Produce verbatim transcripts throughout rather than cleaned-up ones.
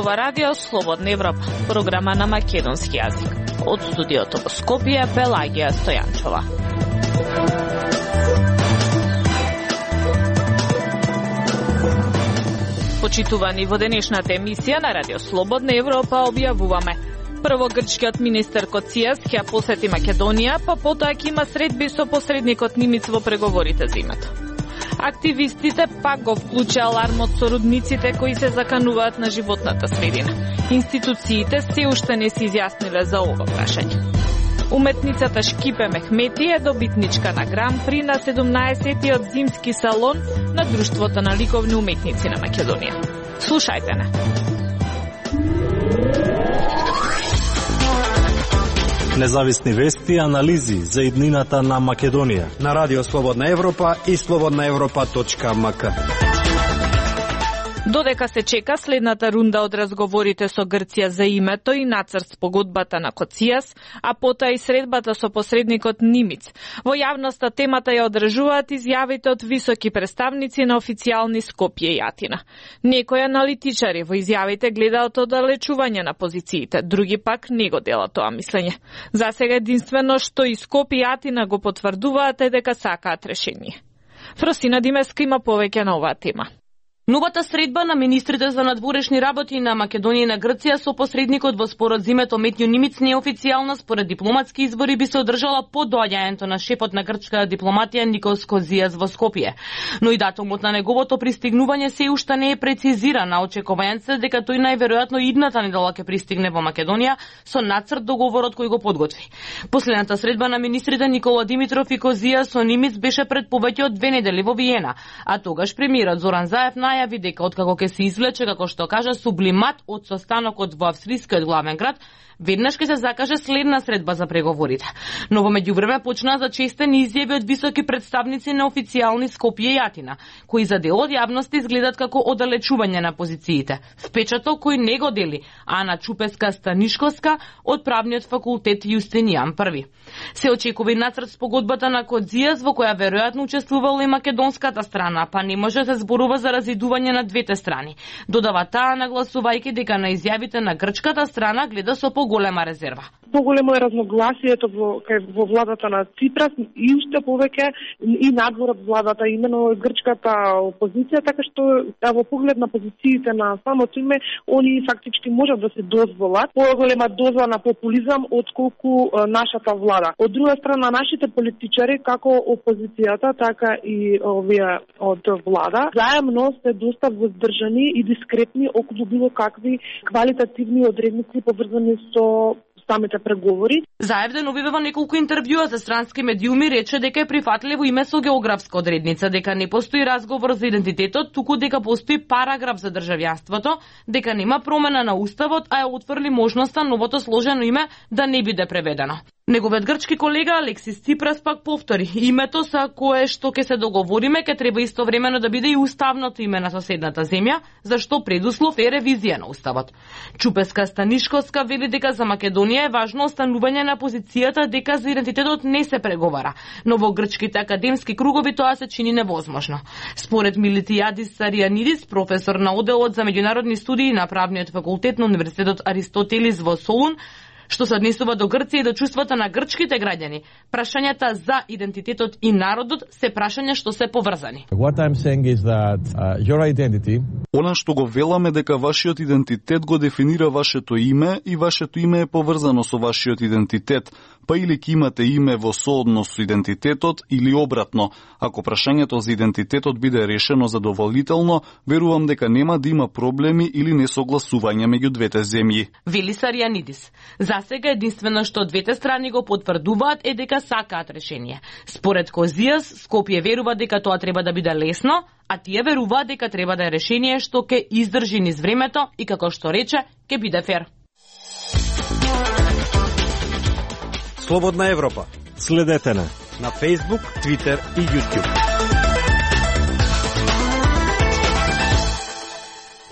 зборува радио Слободна Европа, програма на македонски јазик. Од студиото во Скопје, Пелагија Стојанчова. Почитувани, во денешната емисија на радио Слободна Европа објавуваме: прво, грчкиот министер Коцијас ќе посети Македонија, па потоа ќе има средби со посредникот Нимиц во преговорите за името. Активистите пак го вклучи алармот со рудниците кои се закануваат на животната средина. Институциите се уште не се изјасниле за ова прашање. Уметницата Шкипе Мехмети е добитничка на Гран При на седумнаесеттиот зимски салон на Друштвото на ликовни уметници на Македонија. Слушајте не. Независни вести и анализи за иднината на Македонија на радио Слободна Европа и слободна европа точка ем ка. Додека се чека следната рунда од разговорите со Грција за името и нацрт спогодбата на Коцијас, а потоа и средбата со посредникот Нимиц, во јавноста темата ја одржуваат изјавите од високи представници на официјални Скопје и Атина. Некои аналитичари во изјавите гледаат оддалечување на позициите, други пак не го делат тоа мислење. Засега единствено што и Скопје и Атина го потврдуваат е дека сакаат решение. Фросина Димеска има повеќе на оваа тема. Новата средба на министрите за надворешни работи на Македонија и на Грција со посредникот во спорот за името Метју Нимиц неофицијална според дипломатски извори би се одржала по доаѓањето на шефот на грчката дипломатија Никос Козијас во Скопје. Но и датумот на неговото пристигнување се уште не е прецизиран, а очекување се дека тој најверојатно идната недела ќе пристигне во Македонија со нацрт договорот кој го подготви. Последната средба на министрите Никола Димитров и Козијас со Нимиц беше пред повеќе од две недели во Виена, а тогаш премиерот Зоран Заев најави дека откако ќе се извлече, како што кажа, сублимат од состанокот во австрискиот главен град, веднаш ќе се закаже следна средба за преговорите. Но во меѓувреме почнаа зачестени изјави од високи представници на официјални Скопје и Атина, кои за дел од јавноста изгледат како оддалечување на позициите. Впечаток кој не го дели Ана Чупеска-Станишковска од правниот факултет Јустинијан Први. Се очекува и нацрт спогодбата на Козијас, во која веројатно учествувала и македонската страна, па не може да се зборува за разидување на двете страни. Додава таа, нагласувајќи дека на изјавите на грчката страна гледа со поголема резерва. Поголемо е разногласието во, во владата на Ципрас и уште повеќе и надвор од владата, имено грчката опозиција, така што во поглед на позициите на самото име, они фактички можат да се дозволат поголема доза на популизам отколку нашата влада. Од друга страна, нашите политичари, како опозицијата, така и овие од влада, заемно се доста воздржани и дискретни околу било какви квалитативни одредници поврзани со самите преговори. Заев ден објавива неколку интервјуа за странски медиуми, рече дека е прифатливо име со географска одредница, дека не постои разговор за идентитетот, туку дека постои параграф за државјанството, дека нема промена на уставот, а ја отврли можноста новото сложено име да не биде преведено. Неговиот грчки колега Алексис Ципрас пак повтори: името за кое што ќе се договориме ќе треба истовремено да биде и уставното име на соседната земја, зашто предуслов е ревизија на уставот. Чупеска Станишковска вели дека за Македонија е важно останување на позицијата дека за идентитетот не се преговара, но во грчките академски кругови тоа се чини невозможно. Според Милитијадис Саријанидис, професор на оделот за меѓународни студии на правниот факултет на Универзитетот Аристотелис во Солун, што се однесува до Грција и до чувствата на грчките граѓани, прашањата за идентитетот и народот се прашања што се поврзани. What I'm saying is that uh, your identity. Она што го веламе дека вашиот идентитет го дефинира вашето име и вашето име е поврзано со вашиот идентитет, па или ќе имате име во сооднос со идентитетот или обратно. Ако прашањето за идентитетот биде решено задоволително, верувам дека нема да има проблеми или несогласување меѓу двете земји. Вели Саријанидис. За сега единствено што двете страни го потврдуваат е дека сакаат решение. Според Козијас, Скопје верува дека тоа треба да биде лесно, а тие веруваат дека треба да е решение што ќе издржи низ времето и, како што рече, ќе биде фер. Слободна Европа. Следете на на Facebook, Twitter и YouTube.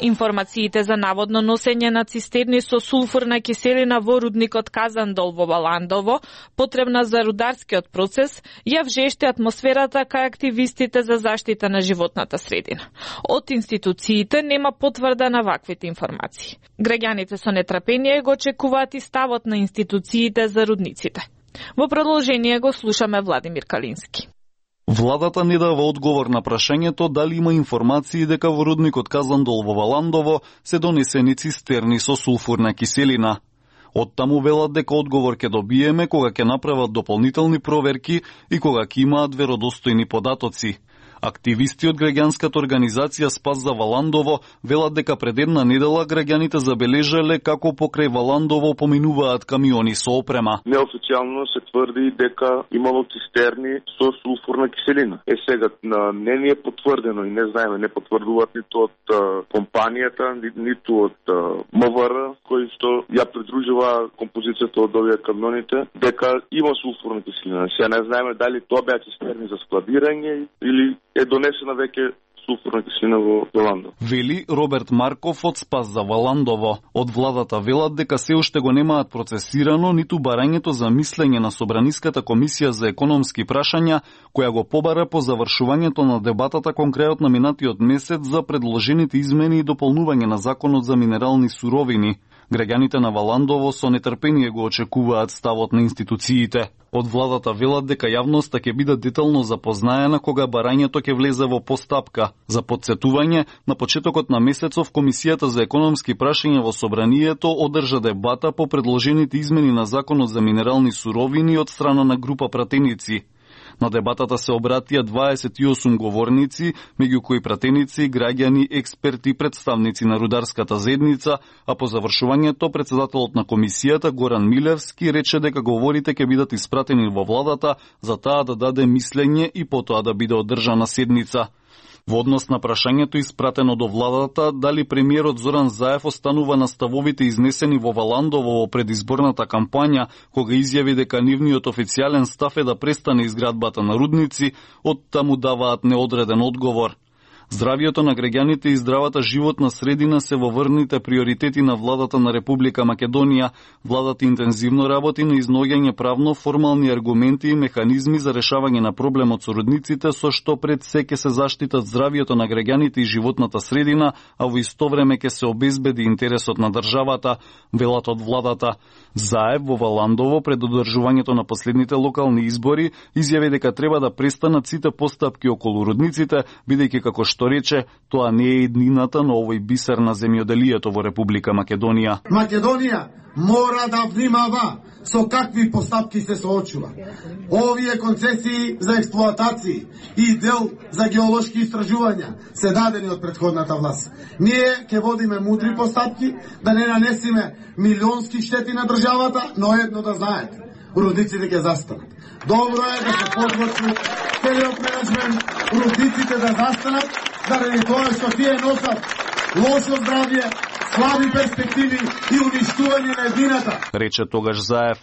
Информациите за наводно носење на цистерни со сулфурна киселина во рудникот Казандол во Валандово, потребна за рударскиот процес, ја вжешти атмосферата кај активистите за заштита на животната средина. Од институциите нема потврда на ваквите информации. Граѓаните со нетрпение го очекуваат и ставот на институциите за рудниците. Во продолжение го слушаме Владимир Калински. Владата не дава одговор на прашањето дали има информации дека во рудникот Казандол во Валандово се донесени цистерни со сулфурна киселина. Оттаму велат дека одговор ќе добиеме кога ќе направат дополнителни проверки и кога ќе имаат веродостојни податоци. Активисти од граѓанската организација Спас за Валандово велат дека пред една недела граѓаните забележале како покрај Валандово поминуваат камиони со опрема. Неофицијално се тврди дека имало цистерни со сулфурна киселина. Е сега не ни е потврдено и не знаеме, не потврдуваат ниту од а, компанијата, ни, ниту од а, МВР, кои што ја придружува композицијата од овие камионите, дека има сулфурна киселина. Сега не знаеме дали тоа беа цистерни за складирање или е донесена веќе сулфурна киселина во Валандово. Вели Роберт Марков од Спас за Валандово. Од владата велат дека се уште го немаат процесирано ниту барањето за мислење на Собраниската комисија за економски прашања, која го побара по завршувањето на дебатата кон крајот на минатиот месец за предложените измени и дополнување на законот за минерални суровини. Граѓаните на Валандово со нетрпение го очекуваат ставот на институциите. Од владата велат дека јавноста ќе биде детално запознаена кога барањето ќе влезе во постапка. За потсетување, на почетокот на месецов Комисијата за економски прашања во Собранието одржа дебата по предложените измени на законот за минерални суровини од страна на група пратеници. На дебатата се обратија дваесет и осум говорници, меѓу кои пратеници, граѓани, експерти, представници на рударската заедница, а по завршувањето председателот на комисијата Горан Милевски рече дека говорите ќе бидат испратени во владата за таа да даде мислење и потоа да биде одржана седница. Во однос на прашањето испратено до владата, дали премиерот Зоран Заев останува на ставовите изнесени во Валандово во предизборната кампања, кога изјави дека нивниот официјален став е да престане изградбата на рудници, оттаму даваат неодреден одговор. Здравието на граѓаните и здравата животна средина се во врвните приоритети на владата на Република Македонија. Владата интензивно работи на изноѓање правно формални аргументи и механизми за решавање на проблемот со рудниците, со што пред се ќе се заштитат здравието на граѓаните и животната средина, а во исто време ќе се обезбеди интересот на државата, велат од владата. Заев во Валандово пред одржувањето на последните локални избори изјави дека треба да престанат сите постапки околу рудниците, бидејќи како што рече, тоа не е еднината на овој бисер на земјоделието во Република Македонија. Македонија мора да внимава со какви постапки се соочува. Овие концесии за експлоатации и дел за геолошки истражувања се дадени од претходната власт. Ние ќе водиме мудри постапки, да не нанесиме милионски штети на државата, но едно да знаете, рудниците ќе застанат. Добро е да се подготви целиот менеджмент, рудниците да застанат, заради тоа што тие носат лошо здравје, слаби перспективи и уништување на едината, рече тогаш Заев.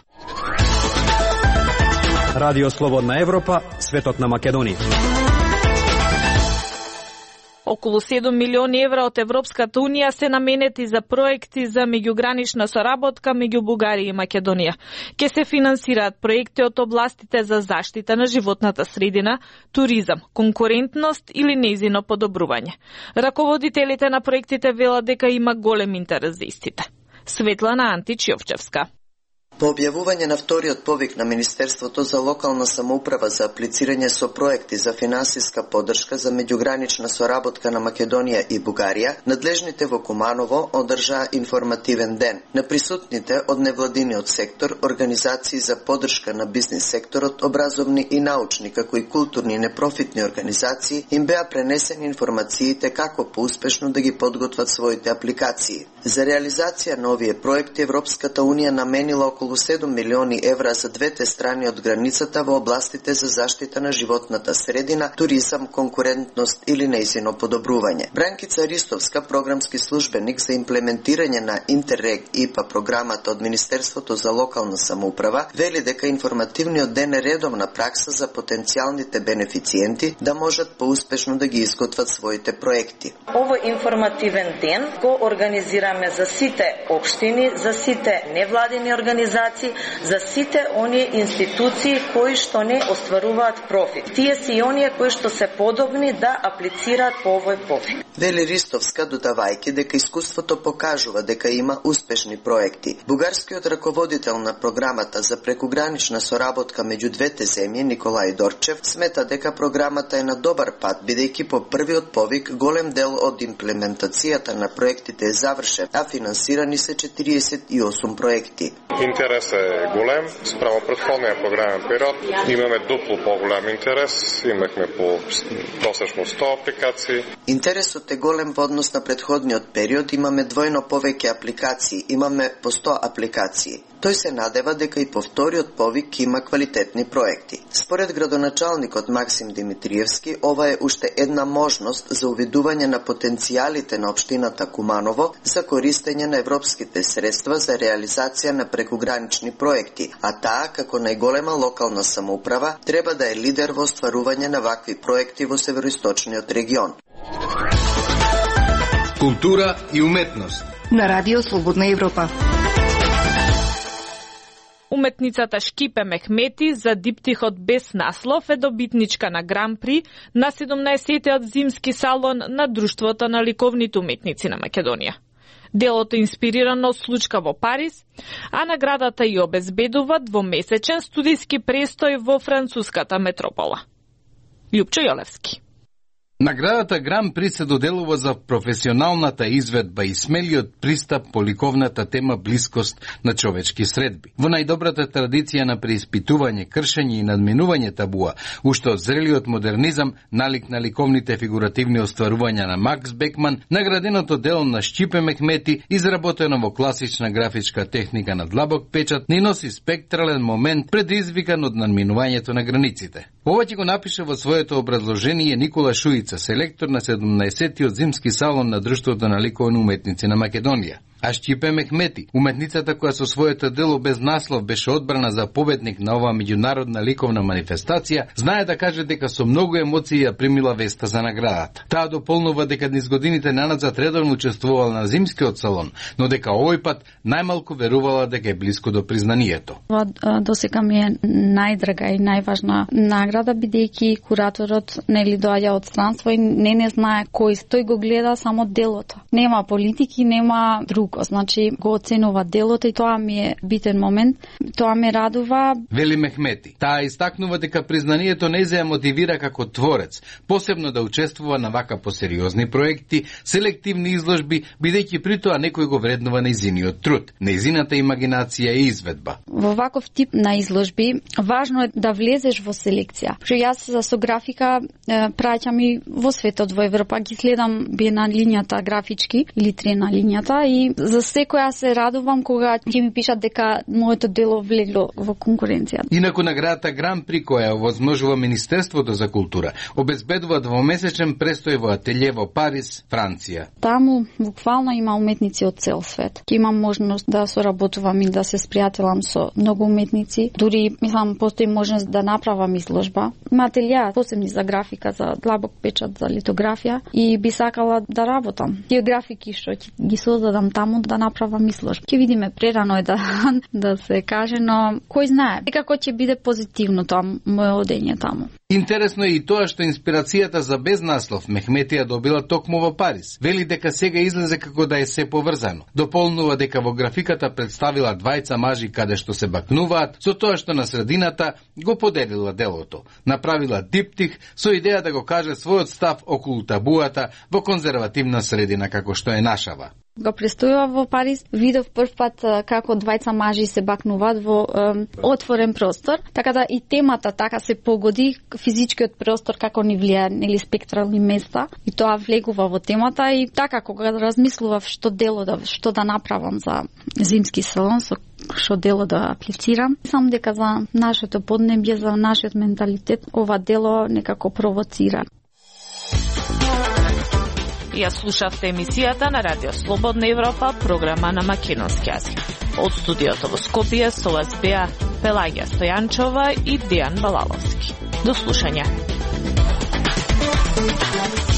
Радио Слободна Европа, светот на Македонија. Околу седум милиони евра од Европската Унија се наменети за проекти за меѓугранична соработка меѓу Бугарија и Македонија. Ке се финансираат проекти од областите за заштита на животната средина, туризам, конкурентност или нејзино подобрување. Раководителите на проектите велат дека има голем интерес за истите. Светлана Антич Јовчевска. По објавување на вториот повик на Министерството за локална самоуправа за аплицирање со проекти за финансиска поддршка за меѓугранична соработка на Македонија и Бугарија, надлежните во Куманово одржаа информативен ден. На присутните од невладиниот сектор, организации за поддршка на бизнис секторот, образовни и научни, како и културни и непрофитни организации, им беа пренесени информациите како поуспешно да ги подготват своите апликации. За реализација на овие проекти Европската Унија наменила околу седум милиони евра за двете страни од границата во областите за заштита на животната средина, туризам, конкурентност или нејзино подобрување. Бранкица Ристовска, програмски службеник за имплементирање на Интеррег ИПА програмата од Министерството за локална самоуправа, вели дека информативниот ден е редовна пракса за потенцијалните бенефициенти да можат поуспешно да ги изготват своите проекти. Овој информативен ден го организираме за сите општини, за сите невладини организации, за сите оние институции кои што не остваруваат профит. Тие се и оние кои што се подобни да аплицираат по овој профит. Вели Ристовска, додавајќи дека искуството покажува дека има успешни проекти. Бугарскиот раководител на програмата за прекугранична соработка меѓу двете земји, Николај Дорчев, смета дека програмата е на добар пат, бидејќи по првиот повик голем дел од имплементацијата на проектите е завршен, а финансирани се четириесет и осум проекти. Интерес е голем, спрямо претходниот програмен период. Имаме дупло поголем интерес, имахме по просечно сто апликации. Интересот е голем во однос на претходниот период, имаме двојно повеќе апликации, имаме по сто апликации. Тој се надева дека и по вториот повик има квалитетни проекти. Според градоначалникот Максим Димитриевски, ова е уште една можност за увидување на потенцијалите на општината Куманово за користење на европските средства за реализација на прекугранични проекти, а таа, како најголема локална самоуправа, треба да е лидер во остварување на вакви проекти во североисточниот регион. Култура и уметност на Радио Слободна Европа. Уметницата Шкипе Мехмети за диптихот Без наслов е добитничка на Гран-при на седумнаесеттиот зимски салон на Друштвото на ликовните уметници на Македонија. Делото е инспирирано од случка во Париз, а наградата ја обезбедува двомесечен студиски престој во француската метропола. Љупчо Јолевски. Наградата Гран-при се доделува за професионалната изведба и смелиот пристап по ликовната тема блискост на човечки средби. Во најдобрата традиција на преиспитување, кршење и надминување табуа, уште од зрелиот модернизам, налик на ликовните фигуративни остварувања на Макс Бекман, награденото дело на Шкипе Мехмети, изработено во класична графичка техника на длабок печат, ни носи спектрален момент предизвикан од надминувањето на границите. Ова ќе го напише во своето образложение Никола Шуица, селектор на седумнаесеттиот зимски салон на Друштвото на ликовни уметници на Македонија. А Шкипе Мехмети, уметницата која со своето дело Без наслов беше одбрана за победник на оваа меѓународна ликовна манифестација, знае да каже дека со многу емоции ја примила веста за наградата. Таа дополнува дека низ годините наназад редовно учествувала на зимскиот салон, но дека овој пат најмалку верувала дека е блиско до признанието. Ова досега ми е најдрага и најважна награда, бидејќи кураторот нели доаѓа од странство и не не знае кој, тој го гледа само делото. Нема политики, нема друг. Значи го оценува делото и тоа ми е битен момент. Тоа ме радува. Вели Мехмети. Таа истакнува дека признанието не ја мотивира како творец, посебно да учествува на вака посериозни проекти, селективни изложби, бидејќи при тоа некој го вреднува нејзиниот труд, нејзината имагинација и изведба. Во ваков тип на изложби важно е да влезеш во селекција. Што јас со графика праќам и во светот, во Европа, ги следам на линијата графички или три на линијата и за секоја се радувам кога ќе ми пишат дека моето дело влегло во конкуренција. Инаку наградата Гран-при која овозможува Министерството за култура обезбедува двомесечен престој во ателје во Париз, Франција. Таму буквално има уметници од цел свет. Ќе имам можност да соработувам и да се спријателам со многу уметници. Дури мислам постои можност да направам изложба. Има ателје посебни за графика, за длабок печат, за литографија и би сакала да работам. Тие графики што ги создадам таму да направам изложба. Ќе видиме, прерано е да да се каже, но кој знае. Како ќе биде позитивно тоа моје одење таму. Интересно е и тоа што инспирацијата за Без наслов Мехметија добила токму во Париз. Вели дека сега излезе како да е се поврзано. Дополнува дека во графиката представила двајца мажи каде што се бакнуваат, со тоа што на средината го поделила делото. Направила диптих со идеја да го каже својот став околу табуата во конзервативна средина како што е нашава. го престојува во Париз. Видов прв пат како двајца мажи се бакнуваат во е, отворен простор, така да и темата така се погоди, физичкиот простор како ни влијае, нели, спектрални места, и тоа влегува во темата. И така кога размислував што дело да што да направам за зимски салон, со што дело да аплицирам, сам дека за нашето поднебје, за нашиот менталитет, ова дело некако провоцира. Ја слушавте емисијата на Радио Слободна Европа, програма на македонски јазик. Од студиото во Скопје со вас беа Пелагија Стојанчова и Дијан Балаловски. До слушање.